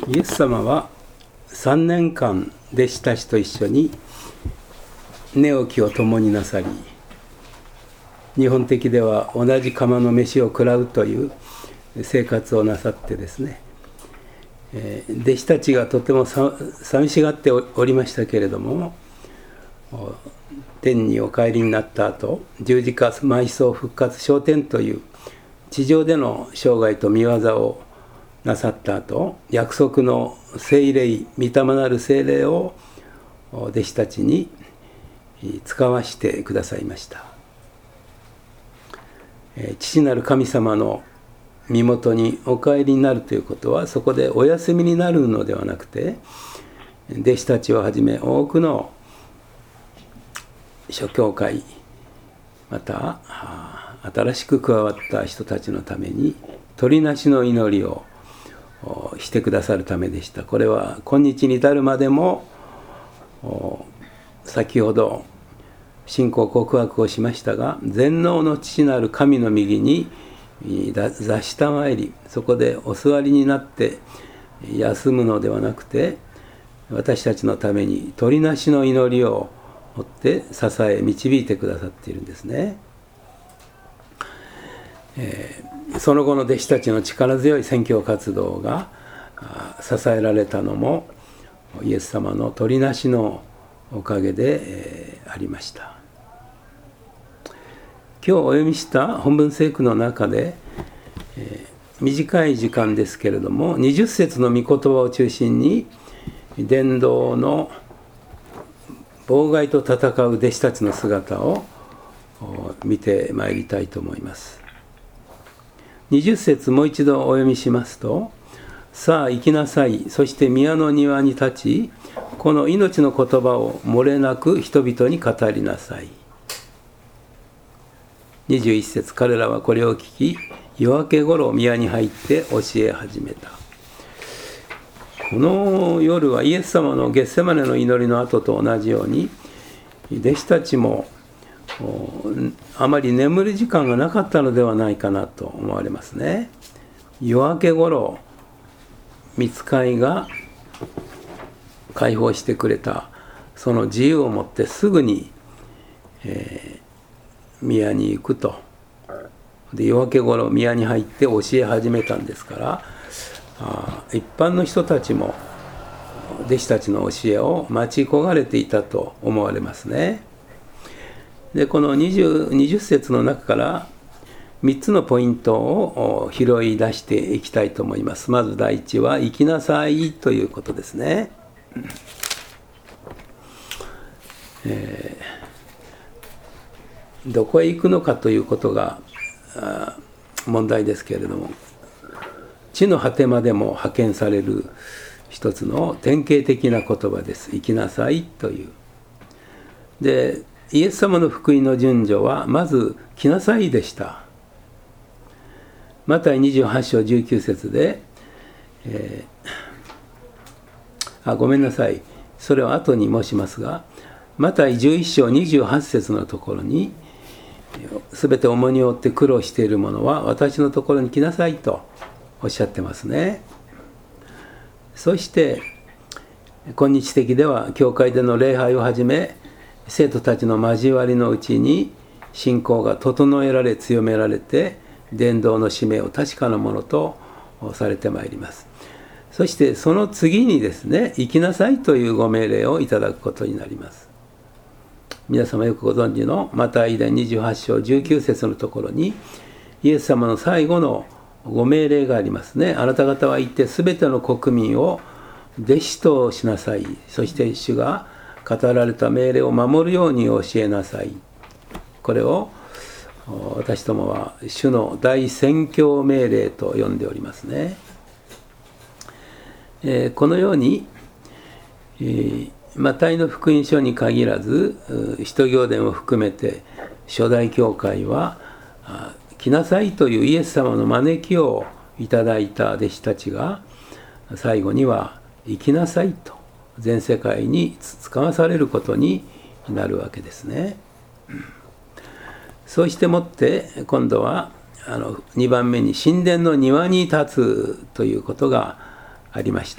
イエス様は3年間弟子たちと一緒に寝起きを共になさり、日本的では同じ釜の飯を食らうという生活をなさってですね、弟子たちがとても寂しがっておりましたけれども、天にお帰りになった後、十字架埋葬復活昇天という地上での生涯と見業をなさった後、約束の聖霊、御霊なる聖霊を弟子たちに使わしてくださいました。父なる神様の身元にお帰りになるということは、そこでお休みになるのではなくて、弟子たちをはじめ多くの諸教会、また新しく加わった人たちのために取りなしの祈りをしてくださるためでした。これは今日に至るまでも、先ほど信仰告白をしましたが、全能の父なる神の右に座したまいり、そこでお座りになって休むのではなくて、私たちのために取りなしの祈りを持って支え導いてくださっているんですね。その後の弟子たちの力強い宣教活動が支えられたのもイエス様の取りなしのおかげでありました。今日お読みした本文聖句の中で、短い時間ですけれども、20節の御言葉を中心に伝道の妨害と戦う弟子たちの姿を見てまいりたいと思います。20節もう一度お読みしますと、さあ行きなさい、そして宮の庭に立ち、この命の言葉を漏れなく人々に語りなさい。21節、彼らはこれを聞き、夜明けごろ宮に入って教え始めた。この夜はイエス様のゲッセマネの祈りの後と同じように、弟子たちもあまり眠る時間がなかったのではないかなと思われますね。夜明けごろ、御使いが解放してくれたその自由を持ってすぐに、宮に行くと。で、夜明けごろ宮に入って教え始めたんですから、一般の人たちも弟子たちの教えを待ち焦がれていたと思われますね。で、この 20節の中から3つのポイントを拾い出していきたいと思います。まず第一は、行きなさいということですね。どこへ行くのかということが問題ですけれども、地の果てまでも派遣される一つの典型的な言葉です。行きなさいという。で、イエス様の福音の順序はまず来なさいでした。マタイ28章19節で、ごめんなさい、それを後に申しますが、マタイ11章28節のところに、すべて重荷を負って苦労している者は私のところに来なさいとおっしゃってますね。そして今日的では教会での礼拝をはじめ、生徒たちの交わりのうちに信仰が整えられ強められて、伝道の使命を確かなものとされてまいります。そしてその次にですね、行きなさいというご命令をいただくことになります。皆様よくご存知のマタイ伝28章19節のところに、イエス様の最後のご命令がありますね。あなた方は行ってすべての国民を弟子としなさい。そして主が語られた命令を守るように教えなさい。これを私どもは主の大宣教命令と呼んでおりますね。このように、マタイの福音書に限らず、使徒行伝を含めて初代教会は来なさいというイエス様の招きをいただいた弟子たちが、最後には行きなさいと全世界に使わされることになるわけですね。そうしてもって今度は2番目に神殿の庭に立つということがありました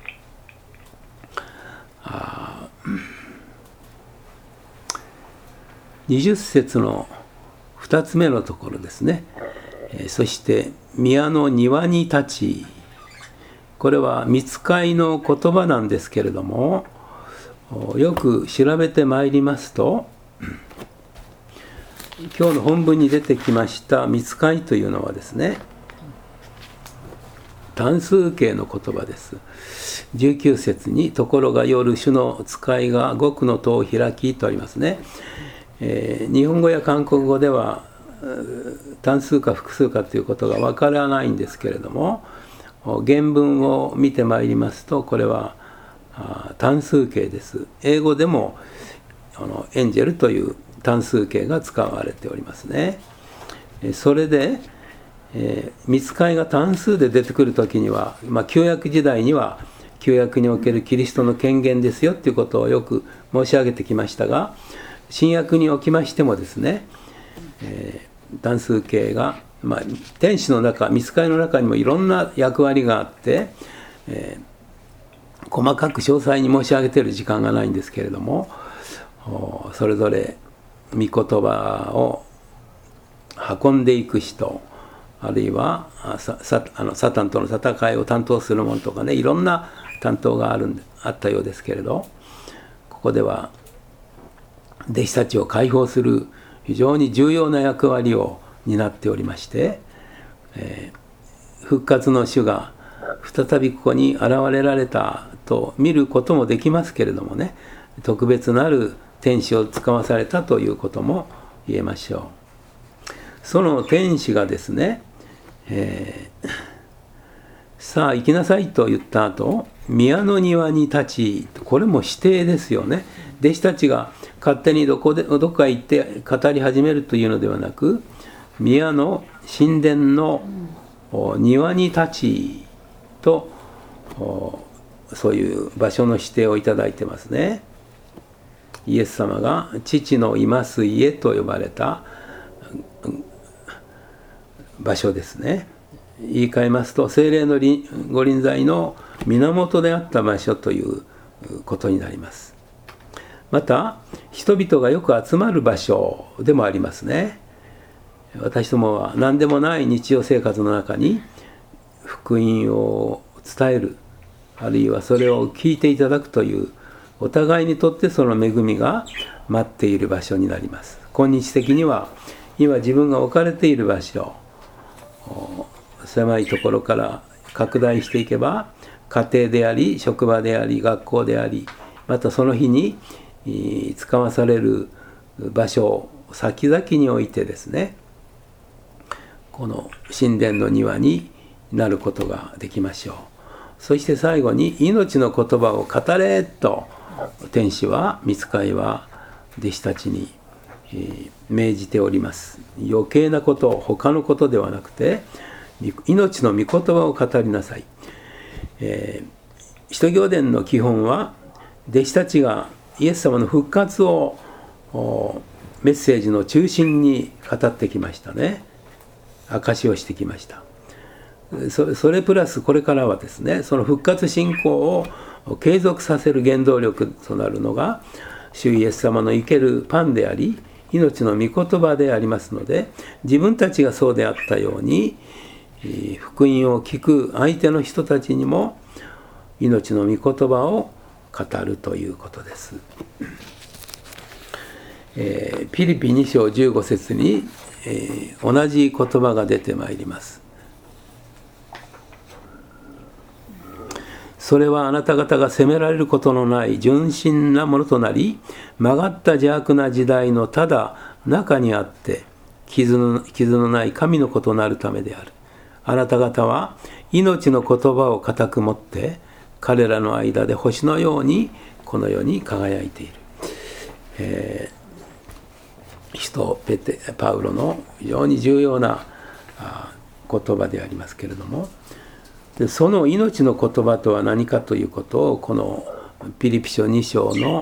。20節の2つ目のところですね。そして宮の庭に立ち、これは御使いの言葉なんですけれども、よく調べてまいりますと、今日の本文に出てきました御使いというのはですね、単数形の言葉です。19節に、ところが夜主の使いが獄の戸を開きとありますね。日本語や韓国語では単数か複数かということがわからないんですけれども、原文を見てまいりますと、これは単数形です。英語でもエンジェルという単数形が使われておりますね。それで御使いが単数で出てくるときには、旧約時代には旧約におけるキリストの権限ですよということをよく申し上げてきましたが、新約におきましてもですね、単数形が、天使の中、御使いの中にもいろんな役割があって、細かく詳細に申し上げている時間がないんですけれども、それぞれ御言葉を運んでいく人、あるいはサタンとの戦いを担当する者とかね、いろんな担当があったようですけれど、ここでは弟子たちを解放する非常に重要な役割を担っておりまして、復活の主が再びここに現れられたと見ることもできますけれどもね、特別なる天使を使わされたということも言えましょう。その天使がですね、さあ行きなさいと言った後、宮の庭に立ち、これも指定ですよね。弟子たちが勝手にどこか行って語り始めるというのではなく、宮の神殿の庭に立ちと、そういう場所の指定をいただいてますね。イエス様が父のいます家と呼ばれた場所ですね。言い換えますと、聖霊のご臨在の源であった場所ということになります。また人々がよく集まる場所でもありますね。私どもは何でもない日常生活の中に福音を伝える、あるいはそれを聞いていただくという、お互いにとってその恵みが待っている場所になります。今日的には今自分が置かれている場所、狭いところから拡大していけば、家庭であり職場であり学校であり、またその日に使わされる場所を先々においてですね、この神殿の庭になることができましょう。そして最後に、命の言葉を語れと天使は、御使いは弟子たちに命じております。余計なこと、他のことではなくて、命の御言葉を語りなさい。使徒行伝の基本は、弟子たちがイエス様の復活をメッセージの中心に語ってきましたね。証しをしてきました。それプラスこれからはですね、その復活信仰を継続させる原動力となるのが、主イエス様の生けるパンであり、命の御言葉でありますので、自分たちがそうであったように、福音を聞く相手の人たちにも命の御言葉を語るということです。ピリピ2章15節に、同じ言葉が出てまいります。それはあなた方が責められることのない純真なものとなり、曲がった邪悪な時代のただ中にあって傷のない神の子となるためである。あなた方は命の言葉を固く持って彼らの間で星のようにこの世に輝いている。使徒パウロの非常に重要な言葉でありますけれども、でその命の言葉とは何かということを、このピリピ書2章の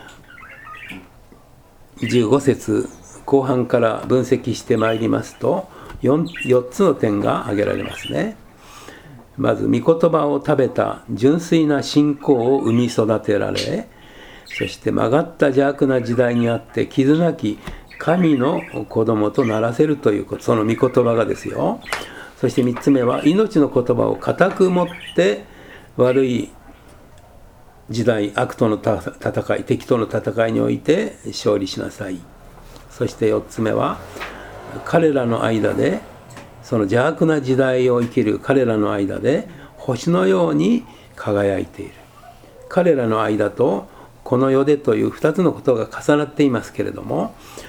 15節後半から分析してまいりますと、4つの点が挙げられますね。 まず御言葉を食べた純粋な信仰を生み育てられ、そして曲がった邪悪な時代にあって傷なき神の子供とならせるということ、その御言葉がですよ。そして3つ目は、命の言葉を固く持って悪い時代、悪との戦い、敵との戦いにおいて勝利しなさい。そして4つ目は、彼らの間で、その邪悪な時代を生きる彼らの間で星のように輝いている。彼らの間とこの世でという2つのことが重なっていますけれども、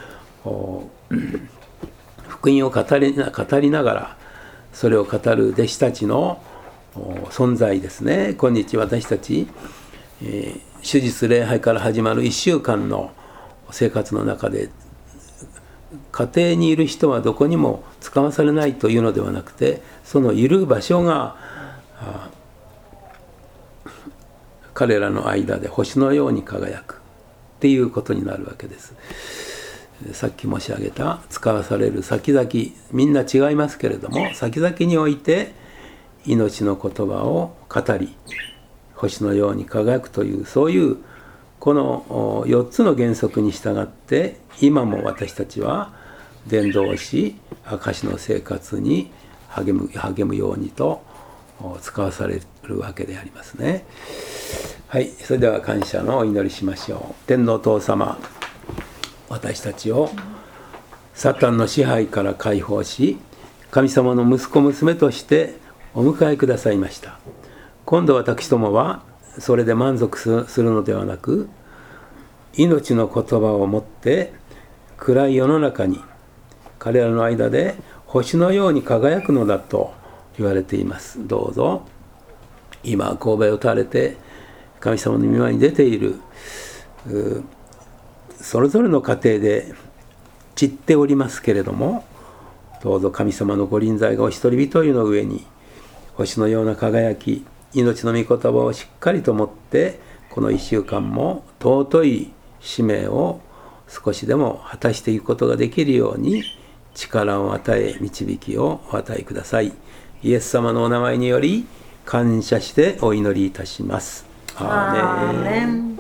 福音を語りながらそれを語る弟子たちの存在ですね。今日私たち、主日礼拝から始まる1週間の生活の中で、家庭にいる人はどこにも使わされないというのではなくて、そのいる場所が彼らの間で星のように輝くっていうことになるわけです。さっき申し上げた使わされる先々、みんな違いますけれども、先々において命の言葉を語り星のように輝くという、そういうこの4つの原則に従って今も私たちは伝道し証の生活に励むようにと使わされるわけでありますね。はい、それでは感謝のお祈りしましょう。天のお父様、私たちをサタンの支配から解放し、神様の息子娘としてお迎えくださいました。今度私どもはそれで満足するのではなく、命の言葉を持って暗い世の中に彼らの間で星のように輝くのだと言われています。どうぞ今頭を打たれて神様の御前に出ているそれぞれの家庭で散っておりますけれども、どうぞ神様のご臨在がお一人一人の上に星のような輝き、命の御言葉をしっかりと持ってこの1週間も尊い使命を少しでも果たしていくことができるように力を与え導きをお与えください。イエス様のお名前により感謝してお祈りいたします。アーメン。